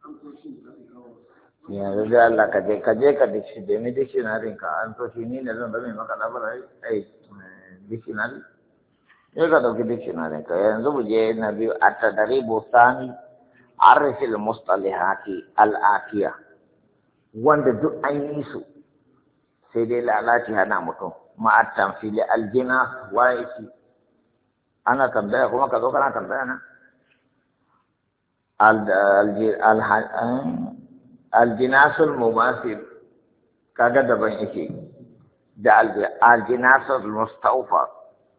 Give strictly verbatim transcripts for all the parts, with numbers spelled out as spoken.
yanzu da Allah ka je ka je ka dishi da ni dictionary ka an so shi ni ne zan zame maka labarai ai dictionary ya ka dauki dictionary ka yanzu mu je na biyu at-tadribu thani arif al-mustalihati al-atiya wanda duk an yi su sai dai lalaci hana mutum ma'at tamfili al-jinas wa shi ana tambaya kuma ka zo kana tambaya na al al aljinasul mumasil kaga daban yake da aljinasul mustawfa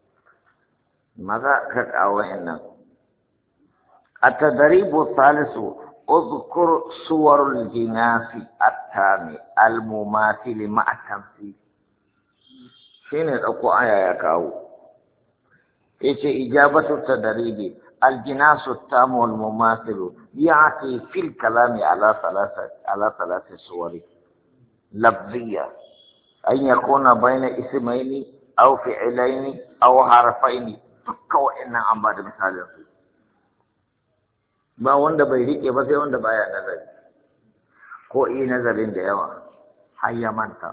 maza ka kawo nan at-tadribu thalithu اذكر صور الجناس التام المماثل مع التمثيل شنو اكو آية يا كاو ايش إجابة التدريب الجناس التام والمماثل يعطي في الكلام على ثلاثة على ثلاث صور لفظية أن يكون بين اسمين أو فعلين أو حرفين تكو إن عم بعد مثال ba wanda bai rike ba sai wanda baya nazari ko yi nazarin da yawa har ya manta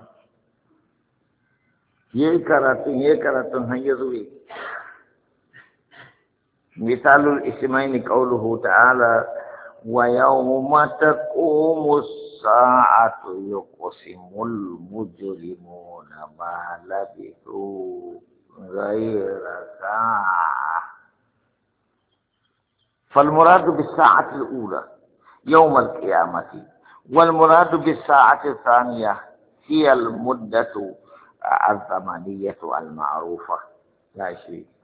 yayi karatun yayi karatun har ya zuwe misalul ismaini qawluhu ta'ala wa yawma taqumu as-sa'atu yuqsimul mujrimuna ma labithu ghayra sa'a. فالمراد بالساعة الأولى يوم القيامة والمراد بالساعة الثانية هي المدة الزمنية المعروفة لا شيء